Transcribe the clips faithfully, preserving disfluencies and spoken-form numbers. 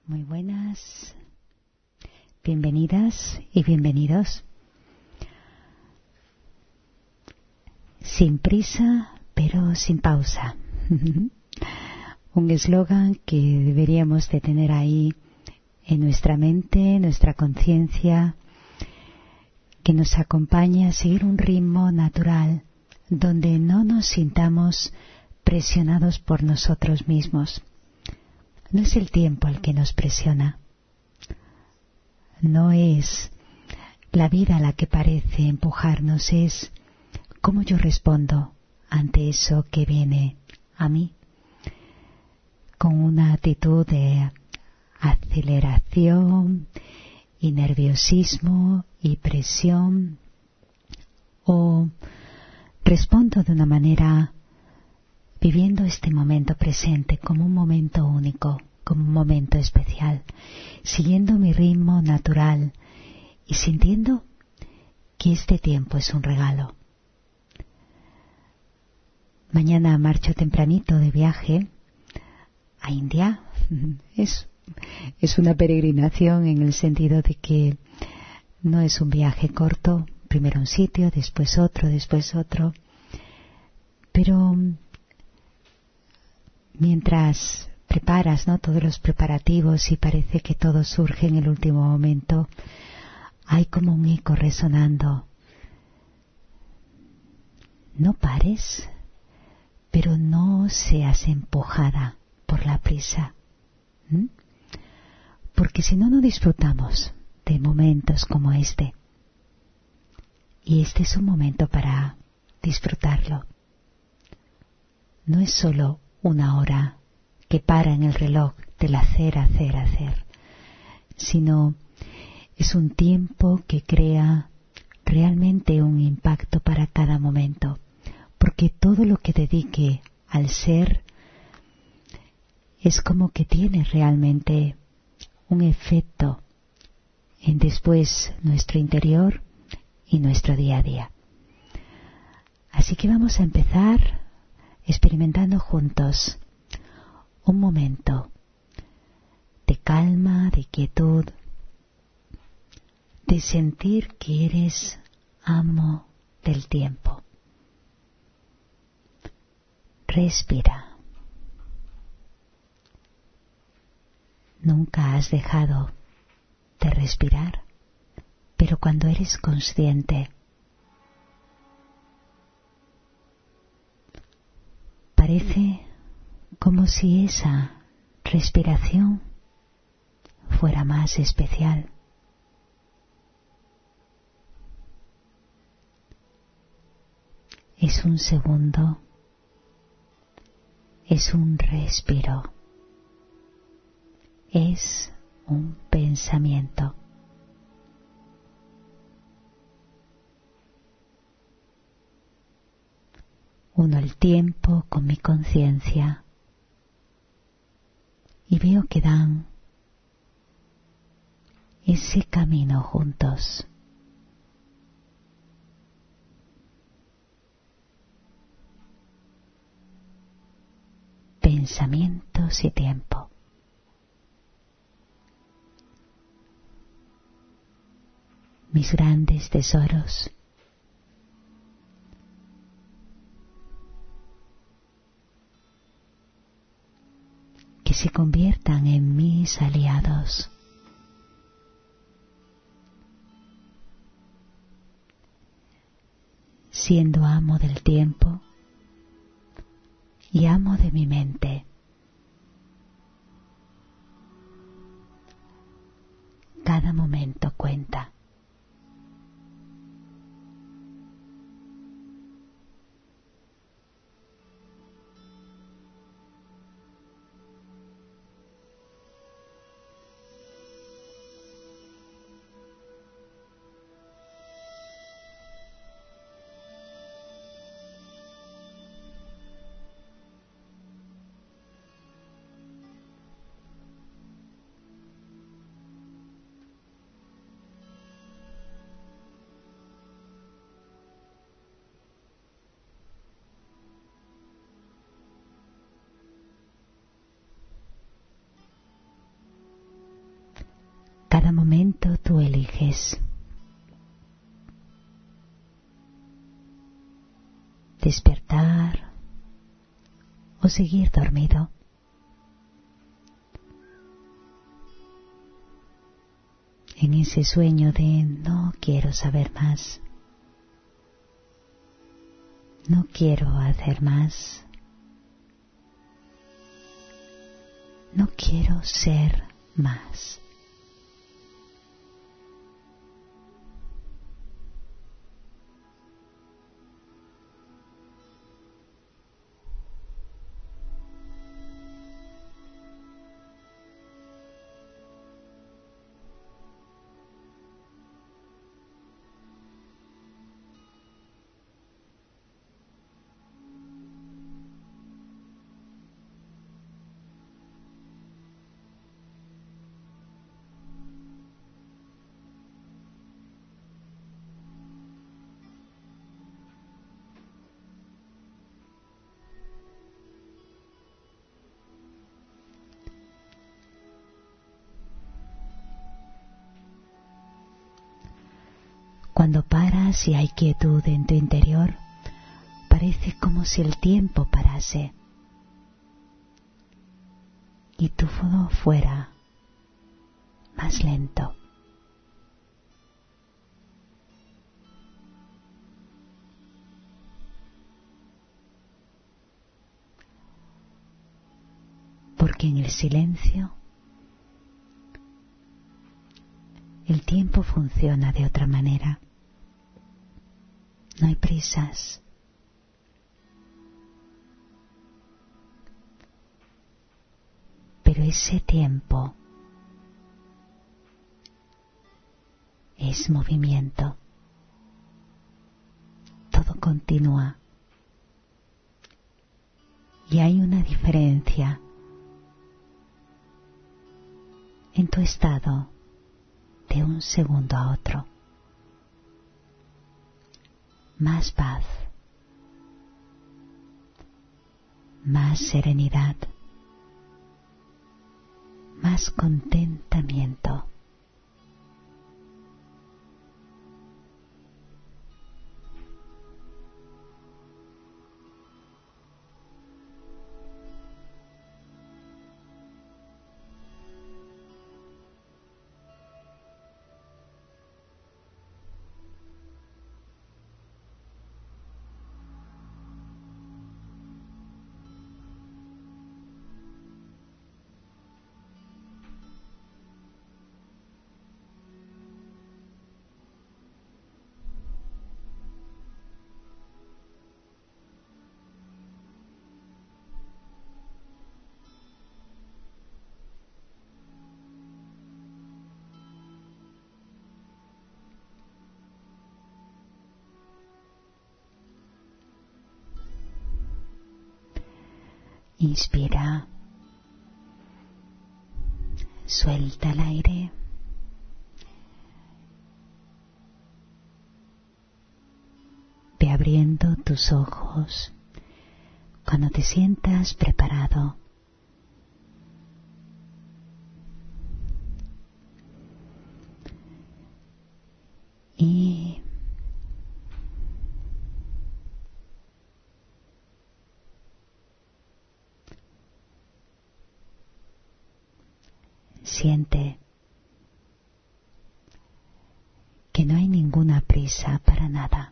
Muy buenas, bienvenidas y bienvenidos. Sin prisa, pero sin pausa. Un eslogan que deberíamos de tener ahí en nuestra mente, en nuestra conciencia, que nos acompaña a seguir un ritmo natural donde no nos sintamos presionados por nosotros mismos. No es el tiempo el que nos presiona, no es la vida la que parece empujarnos, es cómo yo respondo ante eso que viene a mí, con una actitud de aceleración y nerviosismo y presión, o respondo de una manera viviendo este momento presente como un momento único, como un momento especial, siguiendo mi ritmo natural y sintiendo que este tiempo es un regalo. Mañana marcho tempranito de viaje a India. Es, es una peregrinación en el sentido de que no es un viaje corto, primero un sitio, después otro, después otro, pero mientras preparas, ¿no?, todos los preparativos y parece que todo surge en el último momento, hay como un eco resonando. No pares, pero no seas empujada por la prisa. ¿Mm? Porque si no, no disfrutamos de momentos como este. Y este es un momento para disfrutarlo. No es solo una hora que para en el reloj del hacer, hacer, hacer, sino es un tiempo que crea realmente un impacto para cada momento, porque todo lo que dedique al ser es como que tiene realmente un efecto en después nuestro interior y nuestro día a día. Así que vamos a empezar experimentando juntos un momento de calma, de quietud, de sentir que eres amo del tiempo. Respira. Nunca has dejado de respirar, pero cuando eres consciente, parece como si esa respiración fuera más especial. Es un segundo, es un respiro, es un pensamiento. Uno el tiempo con mi conciencia y veo que dan ese camino juntos. Pensamientos y tiempo. Mis grandes tesoros. Que se conviertan en mis aliados. Siendo amo del tiempo y amo de mi mente. Cada momento cuenta. puedes despertar o seguir dormido. En ese sueño de no quiero saber más, no quiero hacer más, no quiero ser más. Cuando paras y hay quietud en tu interior, parece como si el tiempo parase y todo fuera más lento. Porque en el silencio el tiempo funciona de otra manera. No hay prisas. Pero ese tiempo es movimiento. Todo continúa. Y hay una diferencia en tu estado de un segundo a otro. Más paz, más serenidad, más contentamiento. Inspira, suelta el aire, ve abriendo tus ojos cuando te sientas preparado. Y siente que no hay ninguna prisa para nada.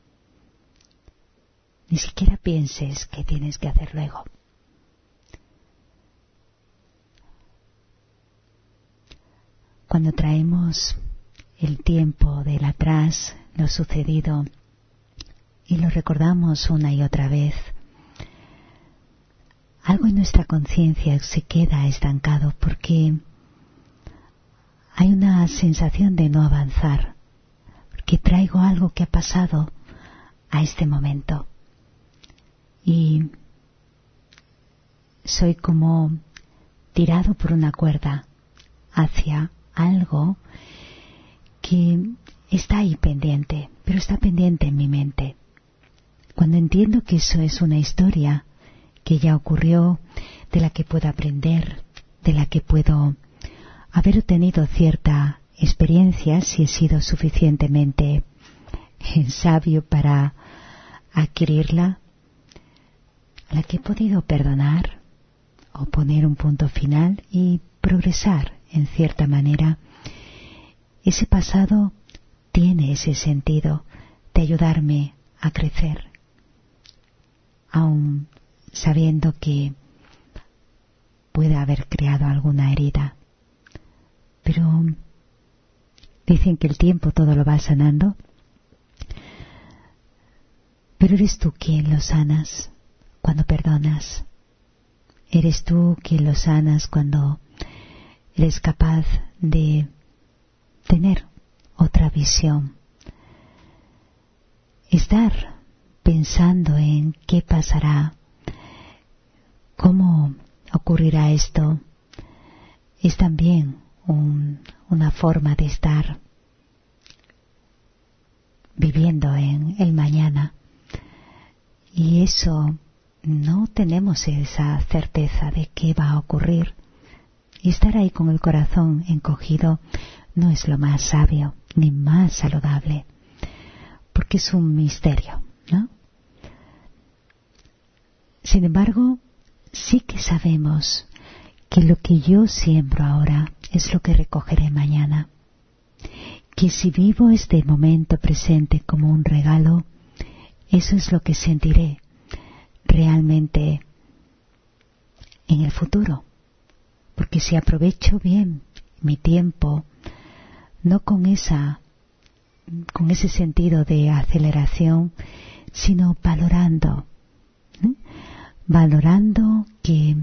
Ni siquiera pienses que tienes que hacer luego. Cuando traemos el tiempo del atrás, lo sucedido, y lo recordamos una y otra vez, algo en nuestra conciencia se queda estancado porque hay una sensación de no avanzar, porque traigo algo que ha pasado a este momento. Y soy como tirado por una cuerda hacia algo que está ahí pendiente, pero está pendiente en mi mente. Cuando entiendo que eso es una historia que ya ocurrió, de la que puedo aprender, de la que puedo haber obtenido cierta experiencia, si he sido suficientemente sabio para adquirirla, a la que he podido perdonar o poner un punto final y progresar en cierta manera. Ese pasado tiene ese sentido de ayudarme a crecer, aun sabiendo que puede haber creado alguna herida. Pero dicen que el tiempo todo lo va sanando, pero eres tú quien lo sanas cuando perdonas. Eres tú quien lo sanas cuando eres capaz de tener otra visión. Estar pensando en qué pasará, cómo ocurrirá esto, es también un, una forma de estar viviendo en el mañana. Y eso, no tenemos esa certeza de qué va a ocurrir. Y estar ahí con el corazón encogido no es lo más sabio ni más saludable, porque es un misterio, ¿no? Sin embargo, sí que sabemos que lo que yo siembro ahora es lo que recogeré mañana. Que si vivo este momento presente como un regalo, eso es lo que sentiré realmente en el futuro. Porque si aprovecho bien mi tiempo, no con esa, con ese sentido de aceleración, sino valorando, ¿eh? valorando que,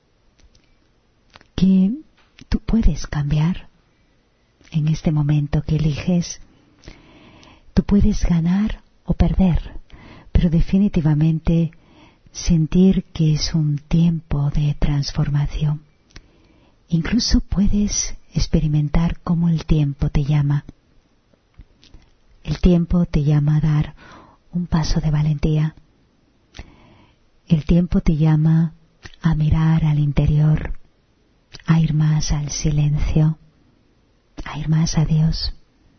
que tú puedes cambiar en este momento que eliges. Tú puedes ganar o perder, pero definitivamente sentir que es un tiempo de transformación. Incluso puedes experimentar cómo el tiempo te llama. El tiempo te llama a dar un paso de valentía. El tiempo te llama a mirar al interior, a ir más al silencio, a ir más a Dios.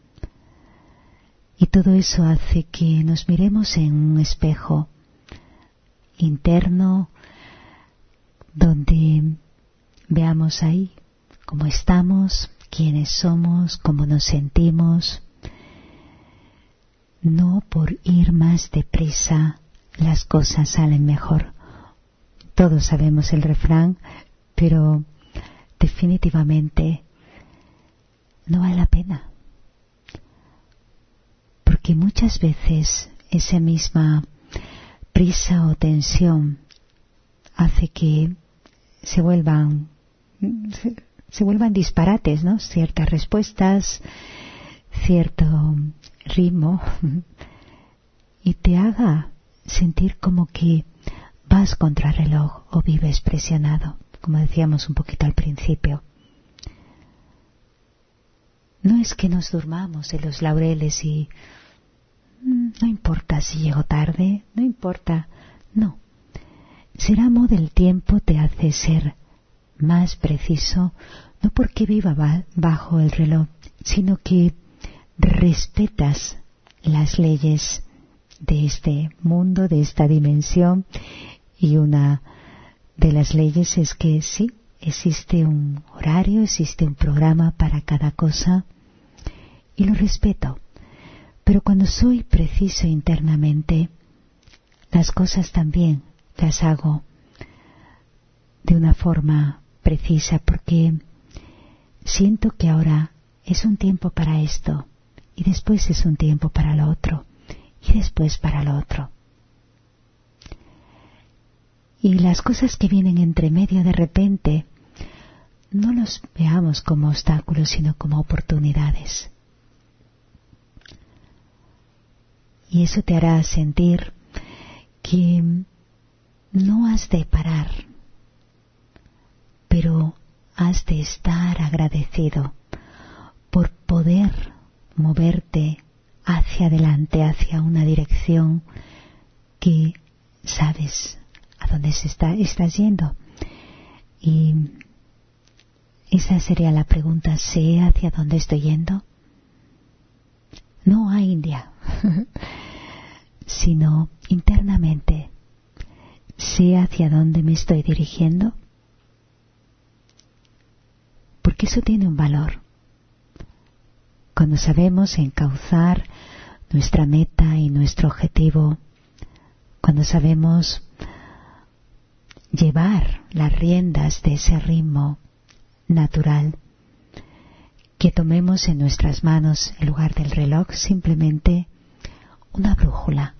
Y todo eso hace que nos miremos en un espejo interno donde veamos ahí cómo estamos, quiénes somos, cómo nos sentimos. No por ir más deprisa las cosas salen mejor. Todos sabemos el refrán, pero definitivamente no vale la pena. Porque muchas veces esa misma prisa o tensión hace que se vuelvan se, se vuelvan disparates, ¿no? Ciertas respuestas, cierto ritmo, y te haga sentir como que vas contra reloj o vives presionado, como decíamos un poquito al principio. No es que nos durmamos en los laureles y no importa si llego tarde, no importa, no. Ser amo del tiempo te hace ser más preciso, no porque viva bajo el reloj, sino que respetas las leyes de este mundo, de esta dimensión, y una de las leyes es que sí, existe un horario, existe un programa para cada cosa, y lo respeto. Pero cuando soy preciso internamente, las cosas también las hago de una forma precisa, porque siento que ahora es un tiempo para esto, y después es un tiempo para lo otro, y después para lo otro. Y las cosas que vienen entre medio de repente, no los veamos como obstáculos, sino como oportunidades. Y eso te hará sentir que no has de parar, pero has de estar agradecido por poder moverte hacia adelante, hacia una dirección que sabes a dónde se está, estás yendo. Y Esa sería la pregunta. ¿Sé hacia dónde estoy yendo? No a India, sino internamente. ¿Sé hacia dónde me estoy dirigiendo? Porque eso tiene un valor. Cuando sabemos encauzar nuestra meta y nuestro objetivo, cuando sabemos llevar las riendas de ese ritmo natural, que tomemos en nuestras manos, en lugar del reloj, simplemente una brújula.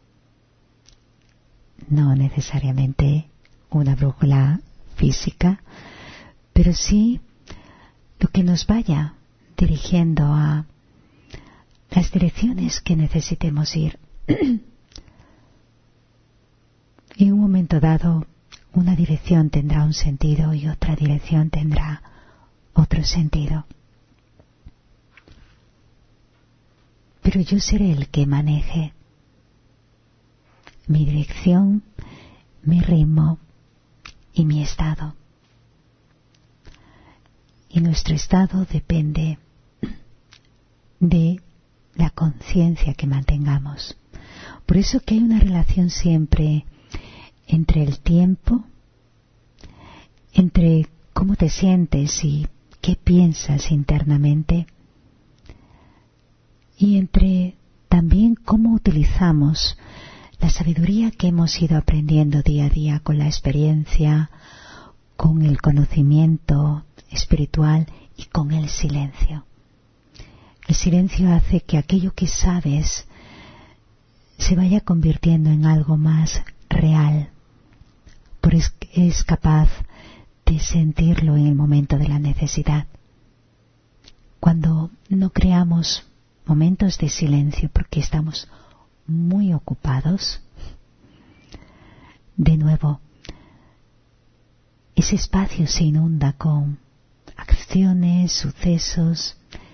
No necesariamente una brújula física, pero sí lo que nos vaya dirigiendo a las direcciones que necesitemos ir. En un momento dado, una dirección tendrá un sentido y otra dirección tendrá otro sentido. Pero yo seré el que maneje mi dirección, mi ritmo y mi estado. Y nuestro estado depende de la conciencia que mantengamos. Por eso que hay una relación siempre entre el tiempo, entre cómo te sientes y qué piensas internamente, y entre también cómo utilizamos la sabiduría que hemos ido aprendiendo día a día con la experiencia, con el conocimiento espiritual y con el silencio. El silencio hace que aquello que sabes se vaya convirtiendo en algo más real, porque es capaz de sentirlo en el momento de la necesidad. Cuando no creamos momentos de silencio porque estamos muy ocupados, de nuevo, ese espacio se inunda con acciones, sucesos.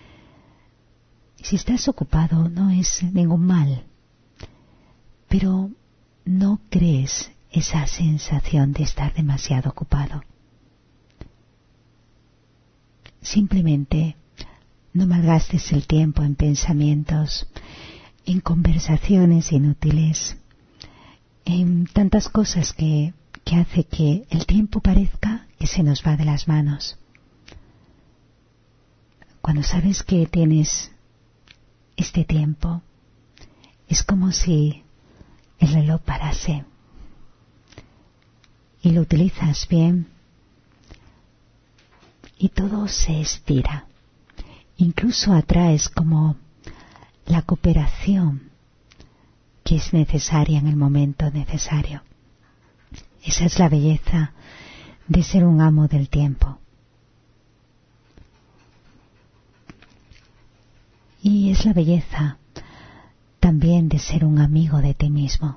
Y si estás ocupado no es ningún mal, pero no crees esa sensación de estar demasiado ocupado. Simplemente no malgastes el tiempo en pensamientos, en conversaciones inútiles, en tantas cosas que, que hace que el tiempo parezca que se nos va de las manos. Cuando sabes que tienes este tiempo, es como si el reloj parase y lo utilizas bien y todo se estira. Incluso atraes como la cooperación que es necesaria en el momento necesario. Esa es la belleza de ser un amo del tiempo. Y es la belleza también de ser un amigo de ti mismo.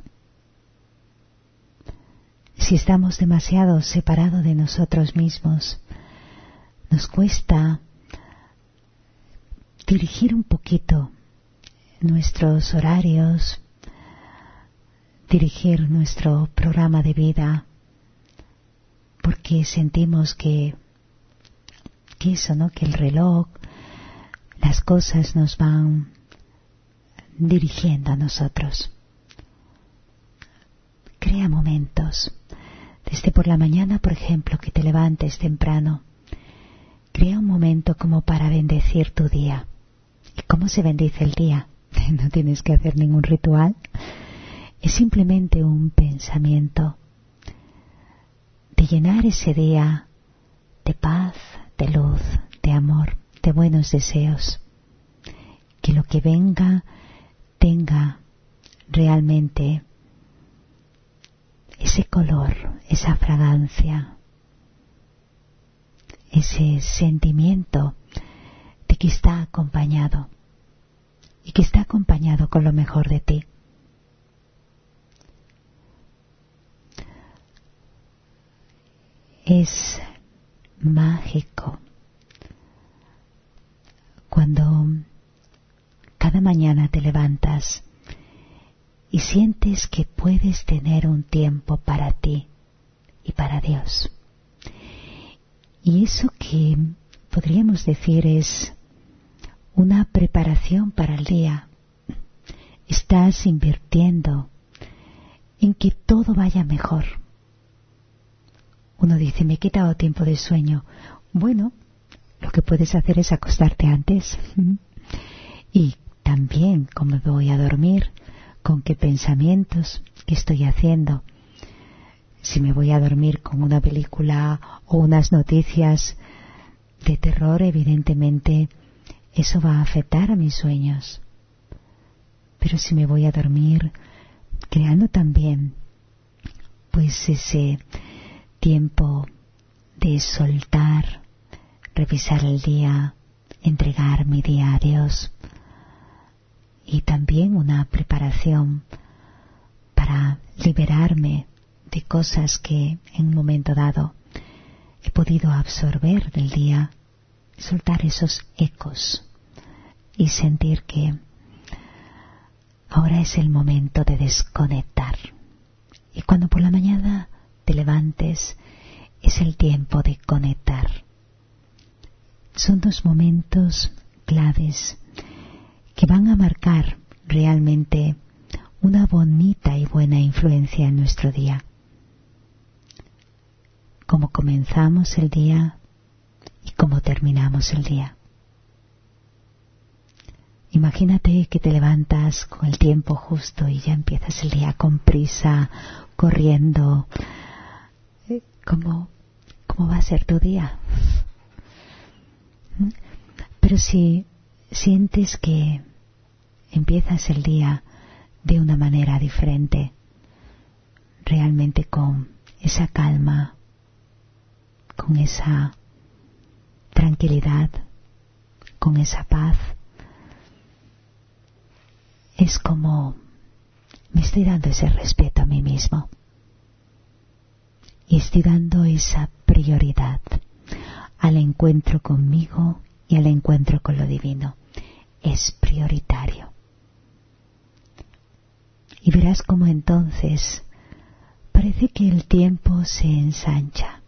Si estamos demasiado separados de nosotros mismos, nos cuesta dirigir un poquito nuestros horarios, dirigir nuestro programa de vida, porque sentimos que, que eso, ¿no? Que el reloj, las cosas nos van dirigiendo a nosotros. Crea momentos. Desde por la mañana, por ejemplo, que te levantes temprano, crea un momento como para bendecir tu día. ¿Y cómo se bendice el día? No tienes que hacer ningún ritual. Es simplemente un pensamiento de llenar ese día de paz, de luz, de amor, de buenos deseos. Que lo que venga tenga realmente ese color, esa fragancia, ese sentimiento de que está acompañado y que está acompañado con lo mejor de ti. Es mágico cuando cada mañana te levantas y sientes que puedes tener un tiempo para ti y para Dios. Y eso que podríamos decir es una preparación para el día. Estás invirtiendo en que todo vaya mejor. Uno dice, me he quitado tiempo de sueño. Bueno, lo que puedes hacer es acostarte antes. Y también cómo voy a dormir, con qué pensamientos, qué estoy haciendo. Si me voy a dormir con una película o unas noticias de terror, evidentemente eso va a afectar a mis sueños. Pero si me voy a dormir creando también pues ese tiempo de soltar, revisar el día, entregar mi día a Dios, y también una preparación para liberarme de cosas que en un momento dado he podido absorber del día, soltar esos ecos y sentir que ahora es el momento de desconectar. Y cuando por la mañana te levantes, es el tiempo de conectar. Son dos momentos claves que van a marcar realmente una bonita y buena influencia en nuestro día. Cómo comenzamos el día y cómo terminamos el día. Imagínate que te levantas con el tiempo justo y ya empiezas el día con prisa, corriendo. ¿Cómo, cómo va a ser tu día? Pero si sientes que empiezas el día de una manera diferente, realmente con esa calma, con esa tranquilidad, con esa paz, es como me estoy dando ese respeto a mí mismo y estoy dando esa prioridad al encuentro conmigo y al encuentro con lo divino. Es prioritario. Y verás cómo entonces parece que el tiempo se ensancha.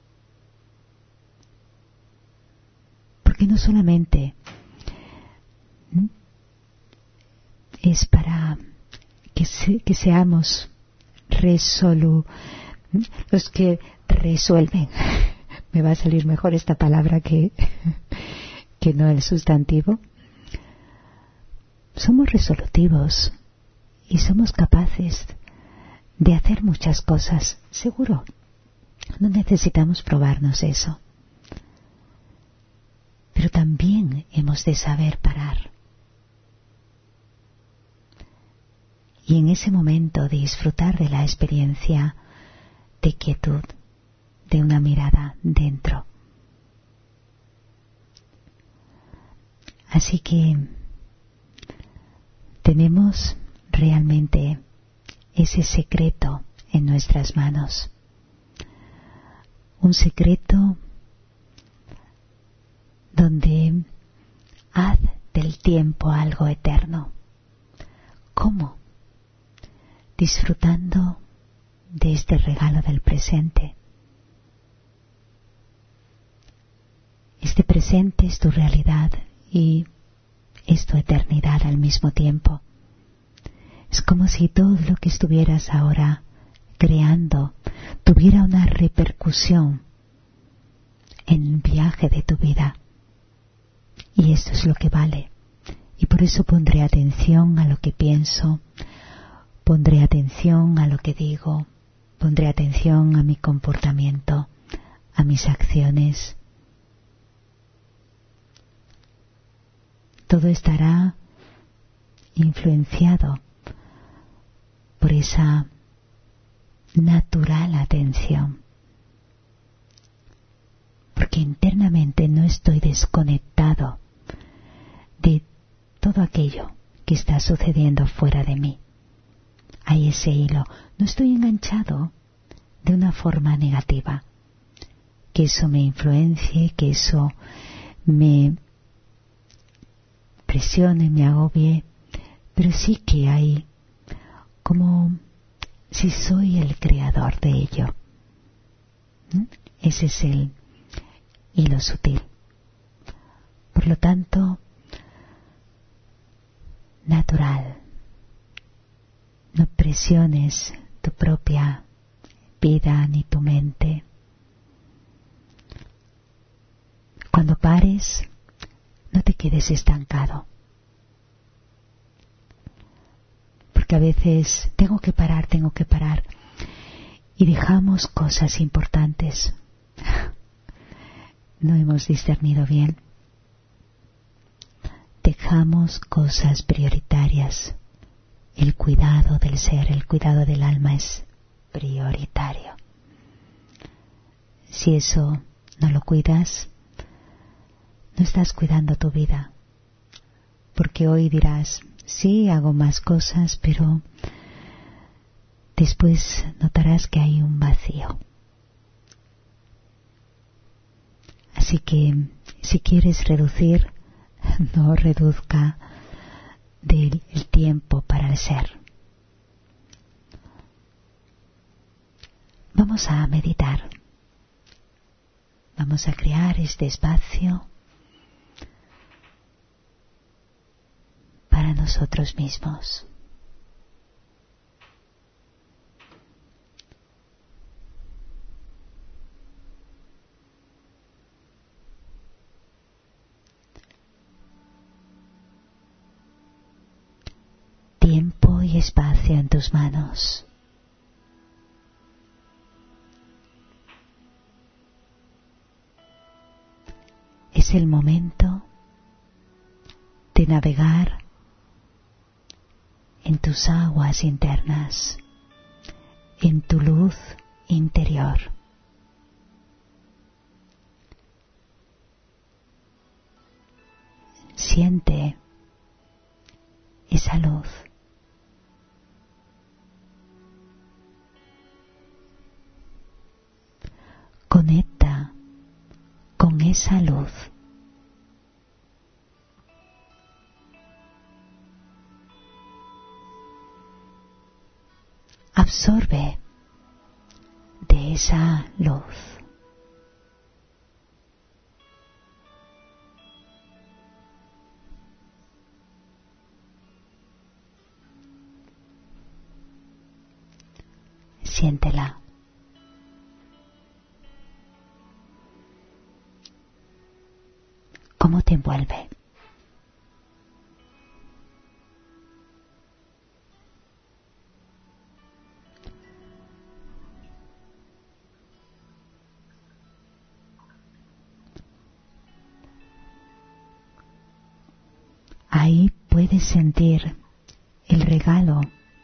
Porque no solamente es para que, se, que seamos resolu, los que resuelven. Me va a salir mejor esta palabra que, que no el sustantivo. Somos resolutivos y somos capaces de hacer muchas cosas, seguro. No necesitamos probarnos eso. Pero también hemos de saber parar. Y en ese momento disfrutar de la experiencia de quietud, de una mirada dentro. Así que tenemos realmente ese secreto en nuestras manos. Un secreto donde haz del tiempo algo eterno. ¿Cómo? Disfrutando de este regalo del presente. Este presente es tu realidad y es tu eternidad al mismo tiempo. Es como si todo lo que estuvieras ahora creando tuviera una repercusión en el viaje de tu vida. Y esto es lo que vale. Y por eso pondré atención a lo que pienso, pondré atención a lo que digo, pondré atención a mi comportamiento, a mis acciones. Todo estará influenciado por esa natural atención. Porque internamente no estoy desconectado de todo aquello que está sucediendo fuera de mí. Hay ese hilo. No estoy enganchado de una forma negativa. Que eso me influencie, que eso me presione, me agobie. Pero sí que hay como si soy el creador de ello. ¿Mm? Ese es el, y lo sutil. Por lo tanto, natural. No presiones tu propia vida ni tu mente. Cuando pares, no te quedes estancado. Porque a veces tengo que parar, tengo que parar. Y dejamos cosas importantes. No hemos discernido bien. Dejamos cosas prioritarias. El cuidado del ser, el cuidado del alma es prioritario. Si eso no lo cuidas, no estás cuidando tu vida. Porque hoy dirás, sí, hago más cosas, pero después notarás que hay un vacío. Así que si quieres reducir, no reduzca del el tiempo para el ser. Vamos a meditar. Vamos a crear este espacio para nosotros mismos. Tiempo y espacio en tus manos. Es el momento de navegar en tus aguas internas, en tu luz interior. Siente esa luz. Conecta con esa luz. Absorbe de esa luz. Siéntela. ¿Cómo te envuelve? Ahí puedes sentir el regalo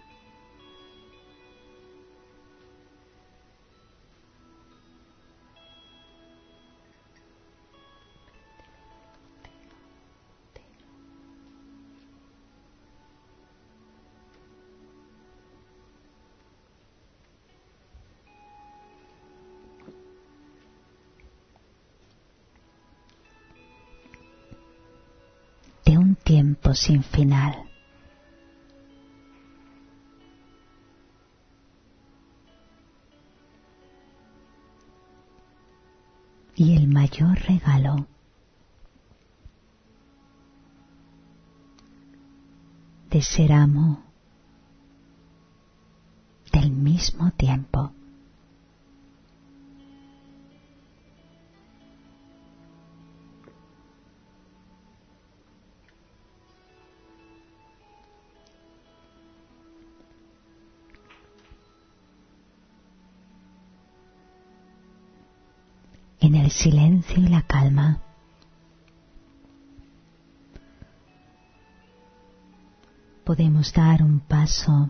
de un tiempo sin final. Y el mayor regalo de ser amo del mismo tiempo. En el silencio y la calma, podemos dar un paso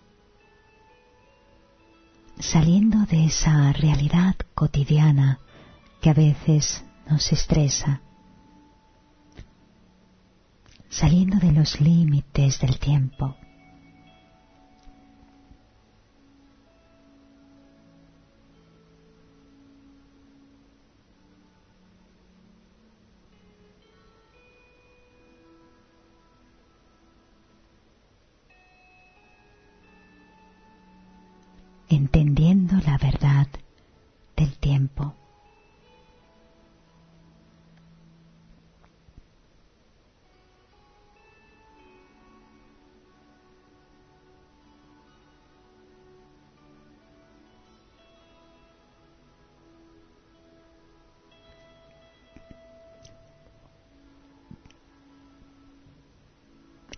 saliendo de esa realidad cotidiana que a veces nos estresa, saliendo de los límites del tiempo. Entendiendo la verdad del tiempo.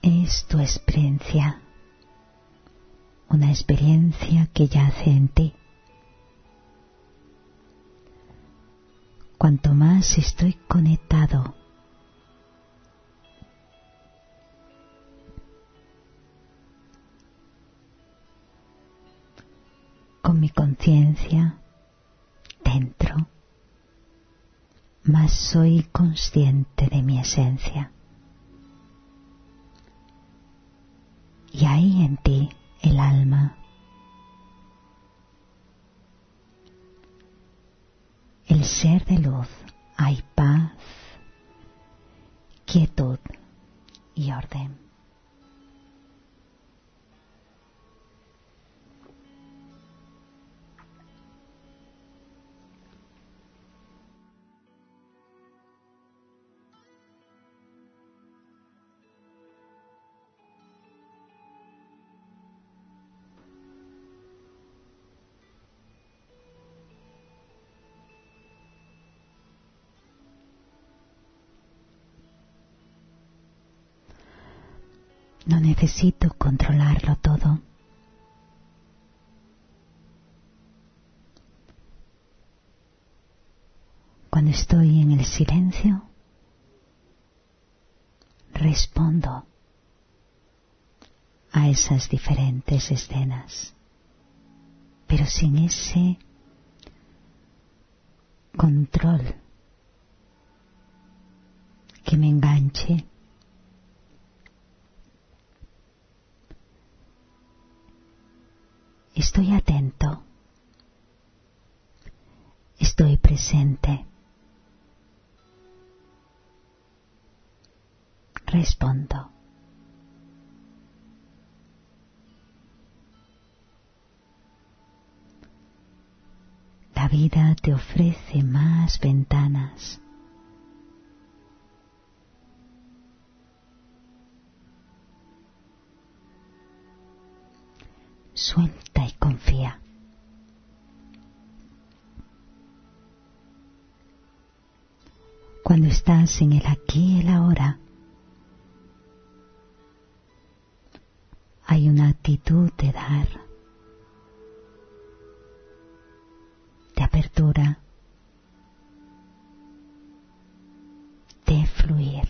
es tu experiencia, una experiencia que yace en ti. Cuanto más estoy conectado con mi conciencia dentro, más soy consciente de mi esencia. Y hay en ti el alma, el ser de luz, hay paz, quietud y orden. No necesito controlarlo todo. Cuando estoy en el silencio, respondo a esas diferentes escenas, pero sin ese control que me enganche. Estoy atento, estoy presente, respondo. La vida te ofrece más ventanas. Suelta y confía. Cuando estás en el aquí y el ahora, hay una actitud de dar, de apertura, de fluir.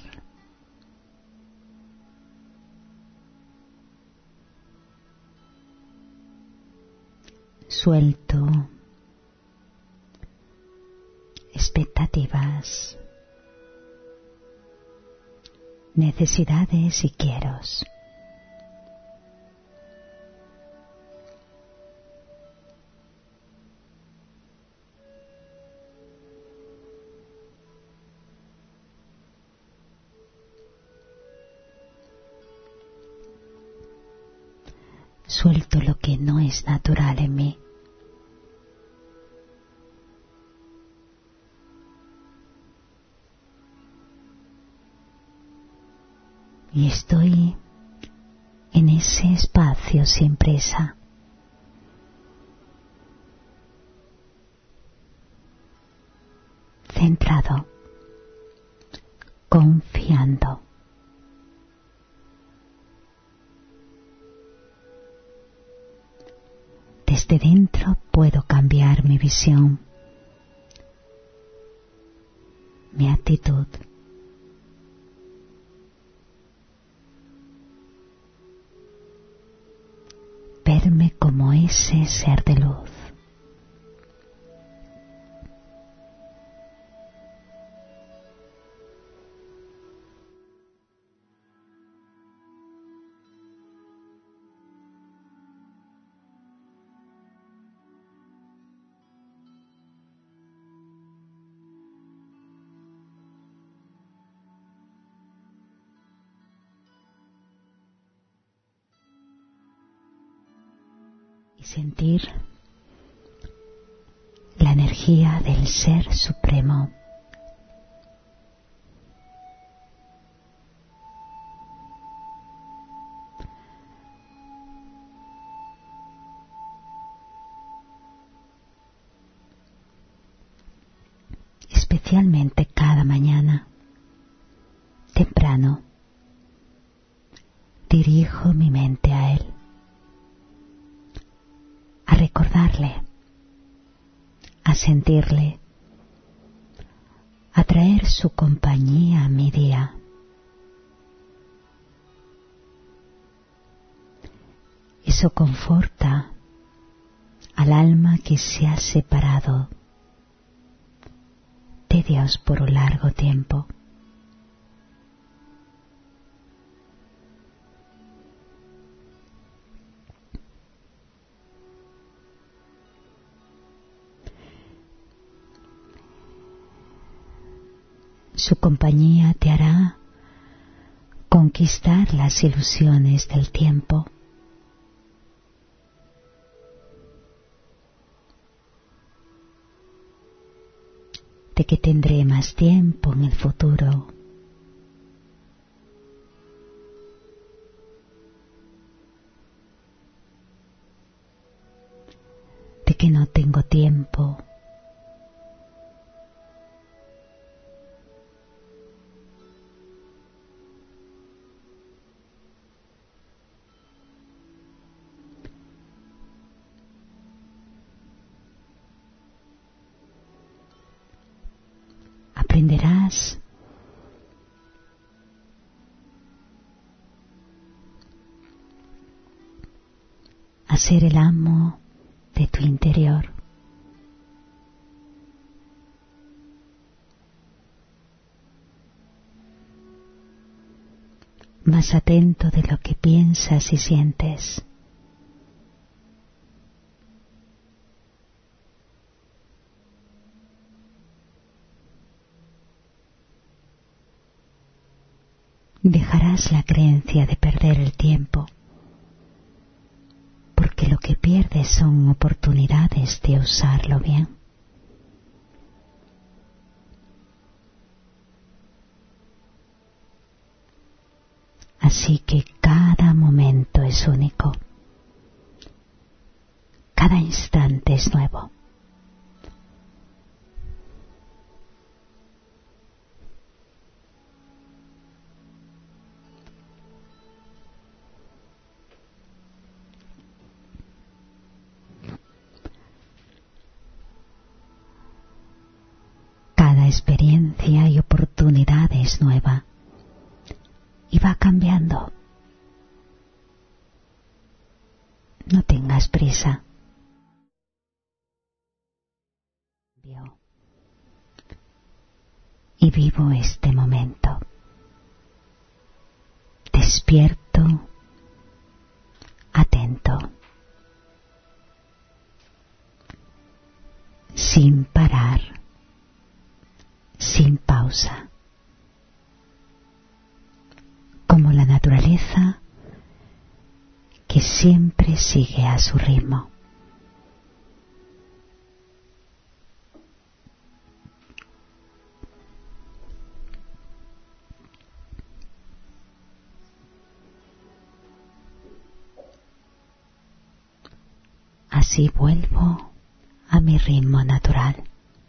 Suelto expectativas, necesidades y quieros. Suelto lo que no es natural en mí. Y estoy en ese espacio sin prisa. Centrado, confiando. Desde dentro puedo cambiar mi visión, mi actitud. Verme como ese ser de luz. Y sentir la energía del Ser Supremo. Especialmente cada mañana, temprano, dirijo mi mente a Él, a recordarle, a sentirle, a traer su compañía a mi día. Eso conforta al alma que se ha separado de Dios por un largo tiempo. Su compañía te hará conquistar las ilusiones del tiempo. De que tendré más tiempo en el futuro. De que no tengo tiempo. Aprenderás a ser el amo de tu interior. Más atento de lo que piensas y sientes. Dejarás la creencia de perder el tiempo, porque lo que pierdes son oportunidades de usarlo bien. Así que cada momento es único, cada instante es nuevo. Cada experiencia y oportunidad es nueva y va cambiando. No tengas prisa. Y vivo este momento, despierto, atento, sin parar, sin pausa, como la naturaleza que siempre sigue a su ritmo. Así vuelvo a mi ritmo natural.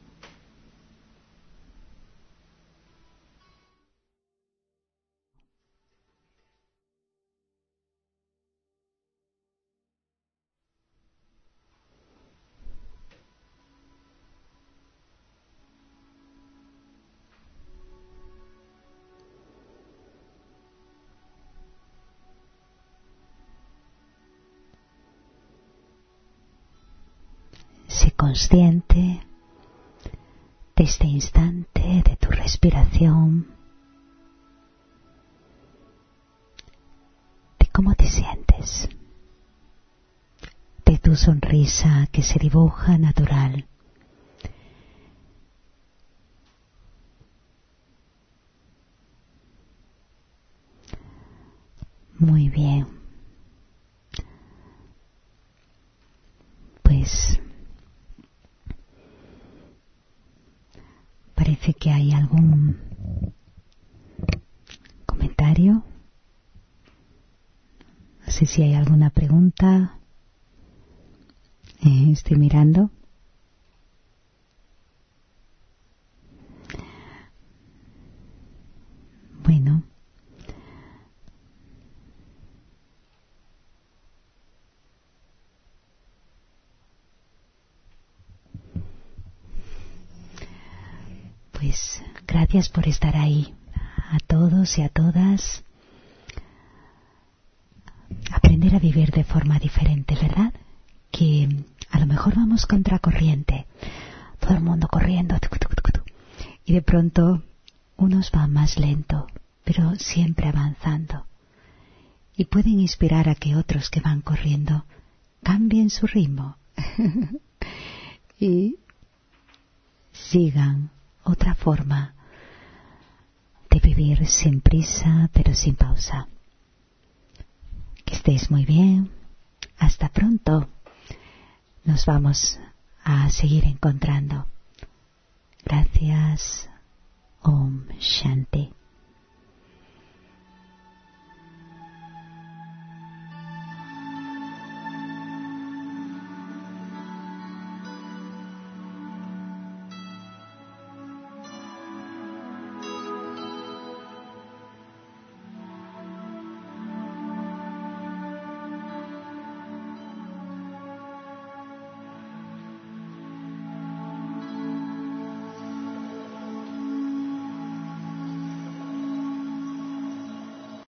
Sé consciente de este instante, de tu respiración, de cómo te sientes, de tu sonrisa que se dibuja natural. Muy bien. Pues parece que hay algún comentario. No sé si hay alguna pregunta. Eh, estoy mirando. Bueno. Gracias por estar ahí. A todos y a todas. Aprender a vivir de forma diferente, ¿verdad? Que a lo mejor vamos contracorriente. Todo el mundo corriendo. Y de pronto unos van más lento, pero siempre avanzando. Y pueden inspirar a que otros que van corriendo cambien su ritmo y sigan otra forma de vivir sin prisa, pero sin pausa. Que estéis muy bien. Hasta pronto. Nos vamos a seguir encontrando. Gracias. Om Shanti.